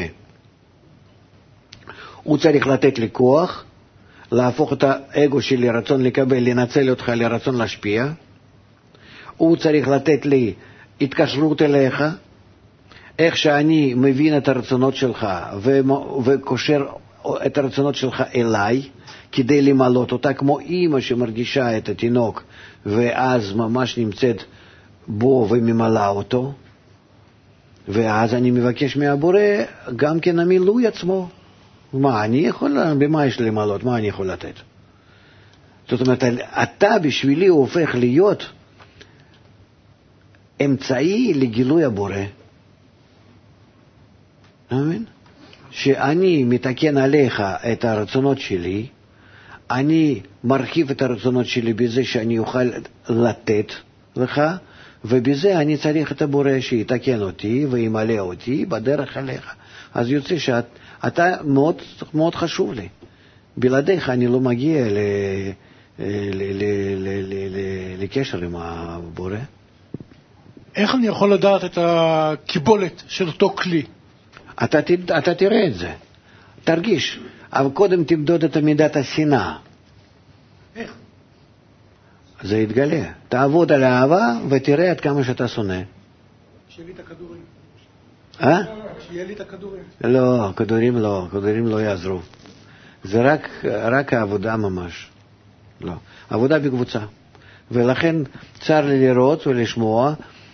הוא צריך לתת לי כוח, להפוך את האגו שלי, רצון לקבל, לנצל אותך לרצון להשפיע. הוא צריך לתת לי התקשרות אליך, איך שאני מבין את הרצונות שלך וקושר את הרצונות שלך אליי, כדי למלות אותה, כמו אמא שמרגישה את התינוק, ואז ממש נמצאת בו וממלאה אותו. ואז אני מבקש מהבורא גם כן המילוי עצמו. מה אני יכול, במה יש למלות, מה אני יכול לתת? זאת אומרת, אתה בשבילי הופך להיות אמצעי לגילוי הבורא. מבין? שאני מתקן עליך את הרצונות שלי, אני מרחיב את הרצונות שלי בזה שאני אוכל לתת לך, ובזה אני צריך את הבורא שיתקן אותי וימלא אותי בדרך אליך. אז יוצא שאתה מאוד, מאוד חשוב לי. בלעדיך אני לא מגיע לקשר עם הבורא. איך אני יכול לדעת את הקיבולת של אותו כלי? אתה תראה את זה, תרגיש. אבל קודם תמדוד את מידת השנאה. איך? זה יתגלה. תעבוד על האהבה ותראה עד כמה שאתה שונא. שיהיה לי את הכדורים. שיהיה לי את הכדורים. לא, כדורים לא יעזרו. זה רק העבודה ממש. לא. עבודה בקבוצה. ולכן צר לי לראות ולשמוע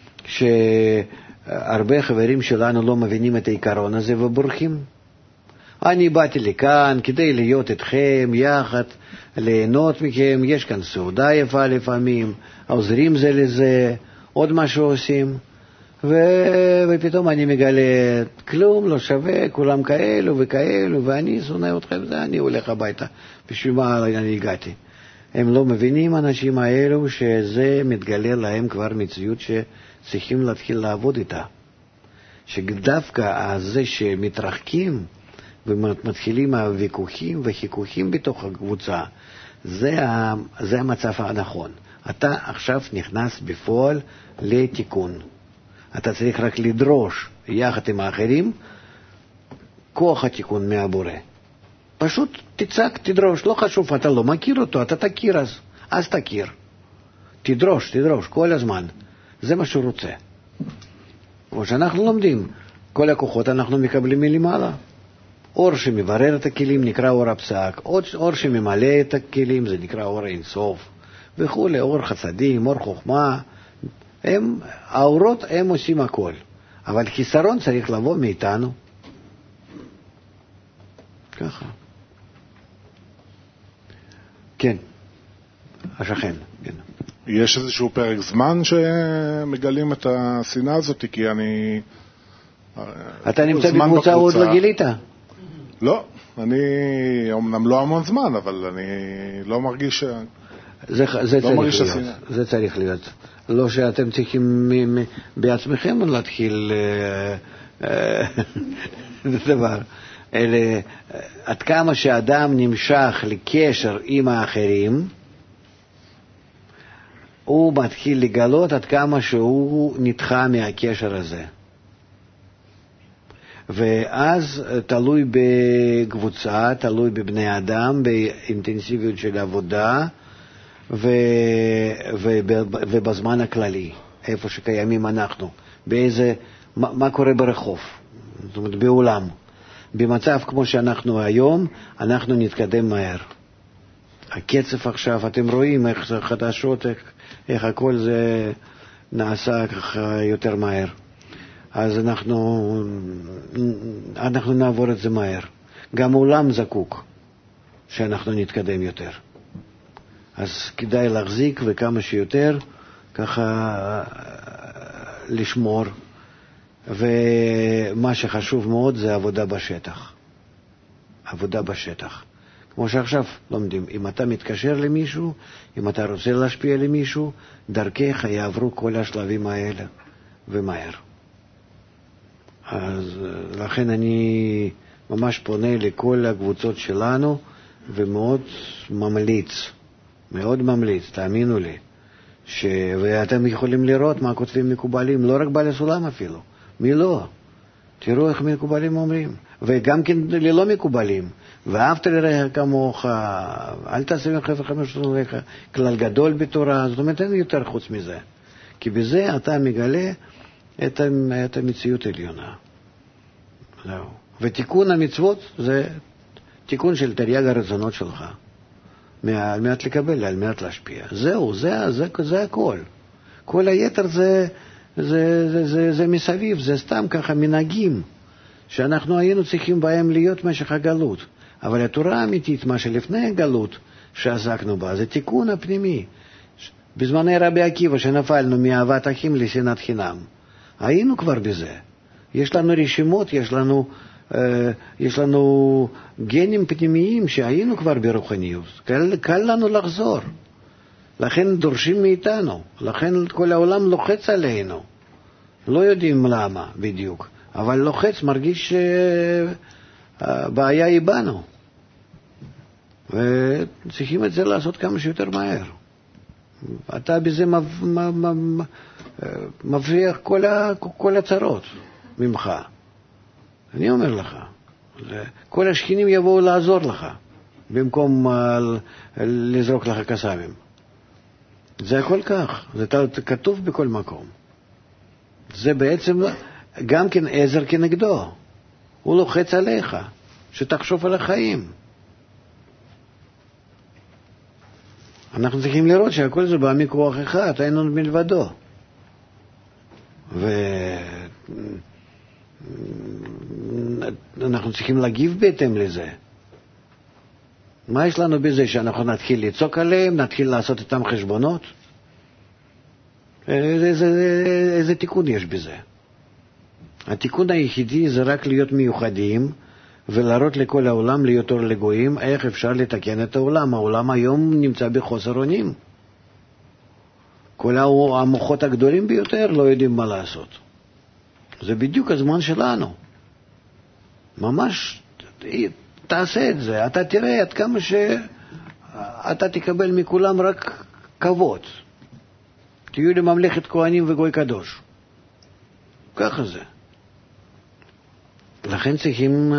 שהרבה חברים שלנו לא מבינים את העיקרון הזה ובורחים. אני באתי לכאן כדי להיות אתכם יחד, ליהנות מכם, יש כאן סעודה יפה לפעמים, עוזרים זה לזה, עוד משהו עושים, ופתאום אני מגלה כלום, לא שווה, כולם כאלו וכאלו, ואני שונא אתכם, אני הולך הביתה, בשביל מה אני הגעתי. הם לא מבינים, אנשים האלו, שזה מתגלה להם כבר מציאות שצריכים להתחיל לעבוד איתה. שדווקא זה שמתרחקים ומתחילים הוויכוחים וחיכוכים בתוך הקבוצה, זה המצב הנכון. אתה עכשיו נכנס בפועל לתיקון. אתה צריך רק לדרוש יחד עם האחרים כוח התיקון מהבורא. פשוט תצעק, תדרוש, לא חשוב, אתה לא מכיר אותו, אתה תכיר אז תכיר. תדרוש כל הזמן. זה מה שהוא רוצה. כמו שאנחנו לומדים, כל הכוחות אנחנו מקבלים מלמעלה. אור שמברר את הכלים נקרא אור הפסק, אור שממלא את הכלים זה נקרא אור אינסוף, וכו', אור חסדים, אור חוכמה. האורות הם עושים הכל, אבל חיסרון צריך לבוא מאיתנו. ככה. כן, השכן. כן. יש איזשהו פרק זמן שמגלים את השנאה הזאת? כי אני... אתה נמצא בקבוצה עוד לא גילית? לא, אני אמנם לא המון זמן, אבל אני לא מרגיש... זה צריך להיות. לא שאתם צריכים בעצמכם להתחיל דבר. אלא עד כמה שאדם נמשך לקשר עם האחרים, הוא מתחיל לגלות עד כמה שהוא נדחה מהקשר הזה. ואז תלוי בקבוצה, תלוי בבני אדם, באינטנסיביות של עבודה, ובזמן הכללי, איפה שקיימים אנחנו, מה קורה ברחוב, זאת אומרת בעולם. במצב כמו שאנחנו היום, אנחנו נתקדם מהר. הקצב עכשיו, אתם רואים איך זה חדשות, איך הכל זה נעשה ככה יותר מהר. אז אנחנו נעבור את זה מהר. גם העולם זקוק שאנחנו נתקדם יותר. אז כדאי להחזיק וכמה שיותר ככה לשמור. ומה שחשוב מאוד זה עבודה בשטח. עבודה בשטח. כמו שעכשיו לומדים, אם אתה מתקשר למישהו, אם אתה רוצה להשפיע למישהו, דרכך יעברו כל השלבים האלה ומהר. אז לכן אני ממש פונה לכל הקבוצות שלנו ומאוד ממליץ, תאמינו לי, ואתם יכולים לראות מה כותבים מקובלים, לא רק בעלי סולם אפילו, מי לא? תראו איך מקובלים אומרים, וגם כן ללא מקובלים, ואהבת לרעך כמוך, אל תעשה ממך וחמש לך, כלל גדול בתורה, זאת אומרת אין יותר חוץ מזה, כי בזה אתה מגלה את המציאות העליונה. זהו. ותיקון המצוות זה תיקון של תרי"ג הרצונות שלך, על מנת לקבל, על מנת להשפיע. זהו, זה הכל. כל היתר זה מסביב, זה סתם ככה מנהגים שאנחנו היינו צריכים בהם להיות משך הגלות. אבל התורה האמיתית, מה שלפני הגלות שעסקנו בה, זה תיקון הפנימי. בזמני רבי עקיבא שנפלנו מאהבת אחים לשנאת חינם, היינו כבר בזה. יש לנו רשימות, יש לנו גנים פנימיים שהיינו כבר ברוחניות. קל לנו לחזור. לכן דורשים מאיתנו. לכן כל העולם לוחץ עלינו. לא יודעים למה בדיוק. אבל לוחץ, מרגיש שהבעיה היא בנו. וצריכים את זה לעשות כמה שיותר מהר. אתה בזה מבריח כל הצרות ממך. אני אומר לך, כל השכנים יבואו לעזור לך, במקום לזרוק לך קסמים. זה הכל כך, זה כתוב בכל מקום. זה בעצם גם כן עזר כנגדו. הוא לוחץ עליך, שתחשוב על החיים. אנחנו צריכים לראות שהכל זה בא מכוח אחד, אין עוד מלבדו. ואנחנו צריכים להגיב בהתאם לזה. מה יש לנו בזה שאנחנו נתחיל לצעוק עליהם, נתחיל לעשות איתם חשבונות? איזה תיקון יש בזה? התיקון היחידי זה רק להיות מיוחדים ולהראות לכל העולם, להיות אור לגויים, איך אפשר לתקן את העולם. העולם היום נמצא בחוסר אונים. כל המוחות הגדולים ביותר לא יודעים מה לעשות. זה בדיוק הזמן שלנו. ממש תעשה את זה. אתה תראה עד כמה שאתה תקבל מכולם רק כבוד. תהיו לממלכת כהנים וגוי קדוש. ככה זה. לכן צריכים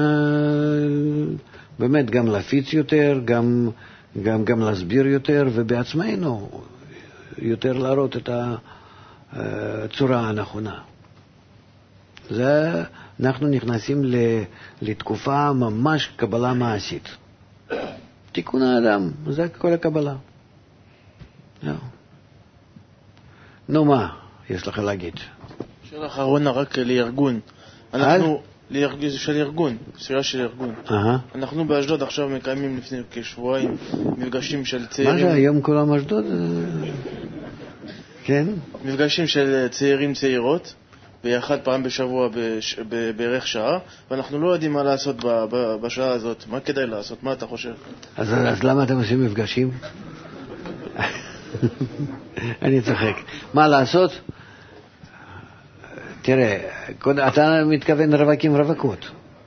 באמת גם להפיץ יותר, גם להסביר יותר, ובעצמנו יותר להראות את הצורה הנכונה. אנחנו נכנסים לתקופה ממש קבלה מעשית. תיקון האדם, זה כל הקבלה. נו, מה יש לך להגיד? שאלה אחרונה רק לארגון. אנחנו של ארגון, שאלה של ארגון. אנחנו באשדוד עכשיו מקיימים לפני כשבועיים מפגשים של צעירים. מה זה היום כולם אשדוד? כן? מפגשים של צעירים צעירות, ביחד פעם בשבוע בערך שעה, ואנחנו לא יודעים מה לעשות בשעה הזאת. מה כדאי לעשות? מה אתה חושב? אז למה אתם עושים מפגשים? אני צוחק. מה לעשות? תראה, אתה מתכוון רווקים רווקות.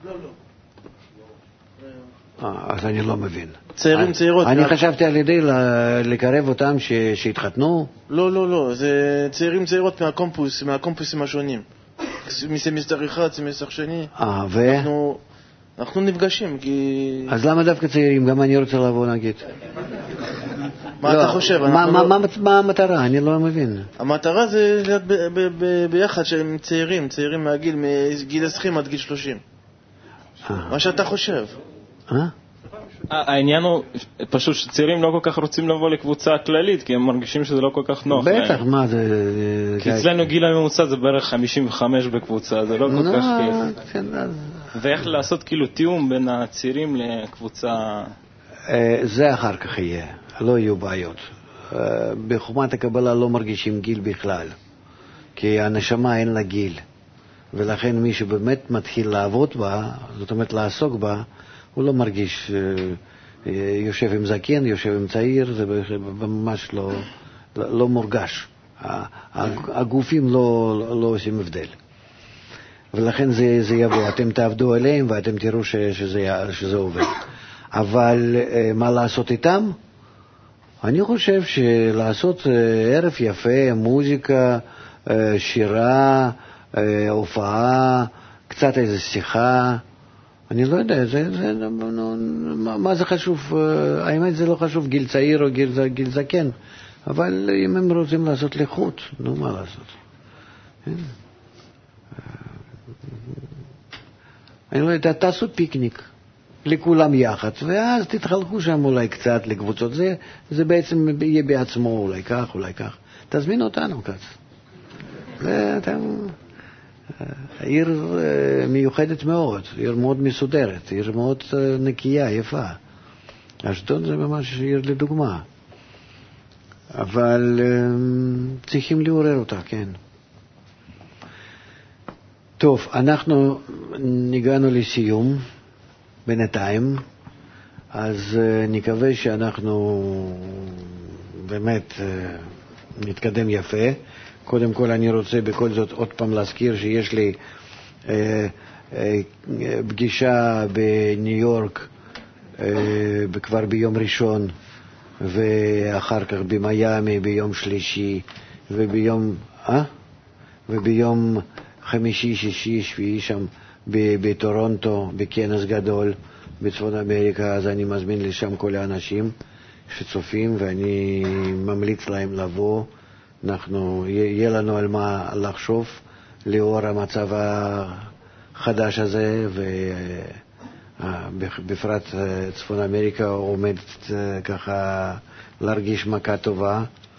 אז אני לא מבין. צעירים צעירות. אני חשבתי על ידי לקרב אותם שהתחתנו. לא, זה צעירים צעירות מהקומפוסים השונים. מסמסטר אחד, סמסטר שני. אנחנו נפגשים כי... אז למה דווקא צעירים? גם אני רוצה לבוא נגיד. מה אתה חושב? מה המטרה? אני לא מבין. המטרה זה להיות ביחד שהם צעירים מגיל 20 עד גיל 30. מה שאתה חושב. העניין הוא פשוט שצעירים לא כל כך רוצים לבוא לקבוצה כללית, כי הם מרגישים שזה לא כל כך נוח. בטח, מה זה... כי אצלנו גיל הממוצע זה בערך 55 בקבוצה, זה לא כל כך כיף. ואיך לעשות כאילו תיאום בין הצעירים לקבוצה... זה אחר כך יהיה, לא יהיו בעיות. בחומת הקבלה לא מרגישים גיל בכלל, כי הנשמה אין לה גיל, ולכן מי שבאמת מתחיל לעבוד בה, זאת אומרת לעסוק בה, הוא לא מרגיש יושב עם זקן, יושב עם צעיר, זה ממש לא מורגש. הגופים לא עושים הבדל. ולכן זה יבוא, אתם תעבדו עליהם ואתם תראו שזה עובד. אבל מה לעשות איתם? אני חושב שלעשות ערב יפה, מוזיקה, שירה, הופעה, קצת איזו שיחה, אני לא יודע, מה זה חשוב? האמת זה לא חשוב גיל צעיר או גיל זקן, אבל אם הם רוצים לעשות לחוט, נו מה לעשות? אני לא יודע, תעשו פיקניק לכולם יחד, ואז תתחלקו שם אולי קצת לקבוצות, זה בעצם יהיה בעצמו אולי כך, אולי כך. תזמין אותנו קצת. עיר מיוחדת מאוד, עיר מאוד מסודרת, עיר מאוד נקייה, יפה. אשדוד זה ממש עיר לדוגמה. אבל צריכים לעורר אותה, כן. טוב, אנחנו ניגענו לסיום בינתיים, אז נקווה שאנחנו באמת נתקדם יפה. קודם כל אני רוצה בכל זאת עוד פעם להזכיר שיש לי פגישה בניו יורק כבר ביום ראשון, ואחר כך במיימי ביום שלישי, וביום חמישי, שישי, שביעי שם בטורונטו, בכנס גדול בצפון אמריקה. אז אני מזמין לשם כל האנשים שצופים, ואני ממליץ להם לבוא. יהיה לנו על מה לחשוב לאור המצב החדש הזה, ובפרט צפון אמריקה עומדת ככה להרגיש מכה טובה.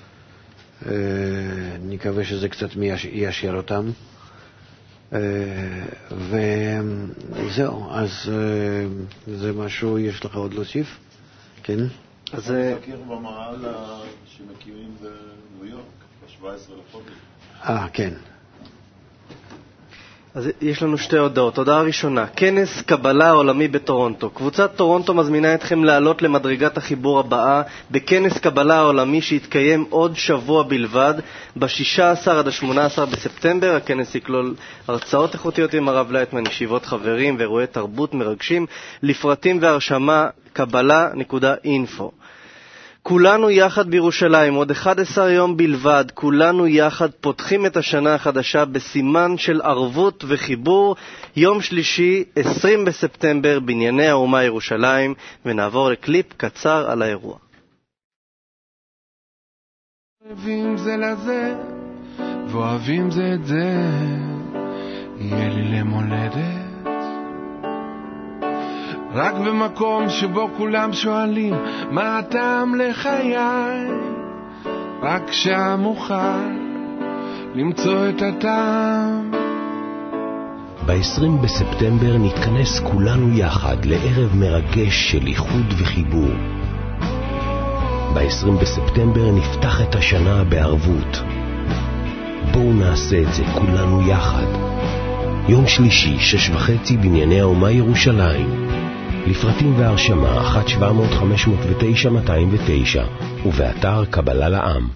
נקווה שזה קצת ישאיר אותם. וזהו, אז זה משהו, יש לך עוד להוסיף? כן? אז... אני מכיר במעל שמקימים בניו יורק. כן. אז יש לנו שתי הודעות. הודעה ראשונה, כנס קבלה עולמי בטורונטו. קבוצת טורונטו מזמינה אתכם לעלות למדרגת החיבור הבאה בכנס קבלה העולמי שיתקיים עוד שבוע בלבד, ב-16 עד ה-18 בספטמבר. הכנס יכלול הרצאות איכותיות עם הרב לייטמן, ישיבות חברים ואירועי תרבות מרגשים. לפרטים והרשמה קבלה.info. כולנו יחד בירושלים, עוד 11 יום בלבד, כולנו יחד פותחים את השנה החדשה בסימן של ערבות וחיבור, יום שלישי, 20 בספטמבר, בנייני האומה ירושלים, ונעבור לקליפ קצר על האירוע. אוהבים זה לזה, ואוהבים זה את זה, יהיה לי למולדת. רק במקום שבו כולם שואלים מה הטעם לחיי, רק שם אוכל למצוא את הטעם. ב-20 בספטמבר נתכנס כולנו יחד לערב מרגש של איחוד וחיבור. ב-20 בספטמבר נפתח את השנה בערבות. בואו נעשה את זה כולנו יחד. יום שלישי, 6:30 בנייני האומה ירושלים. לפרטים והרשמה 1-700-509-209 ובאתר קבלה לעם.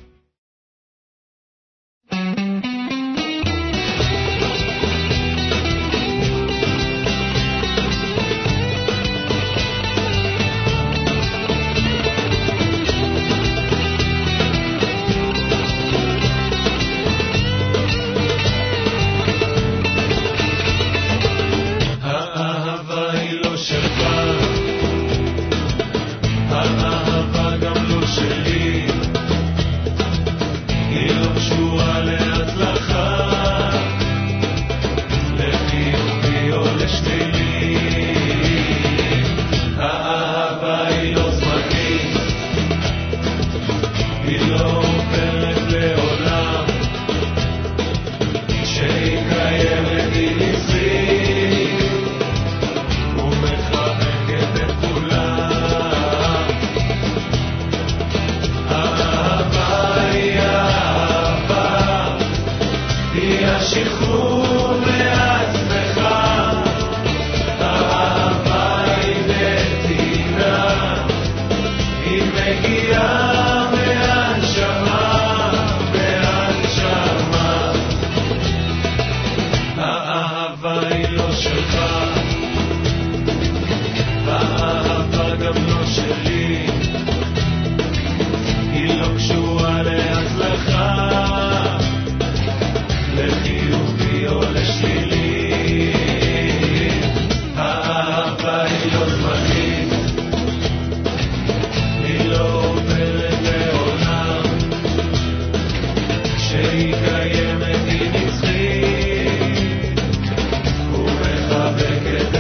קיימת היא נצחית ומחבקת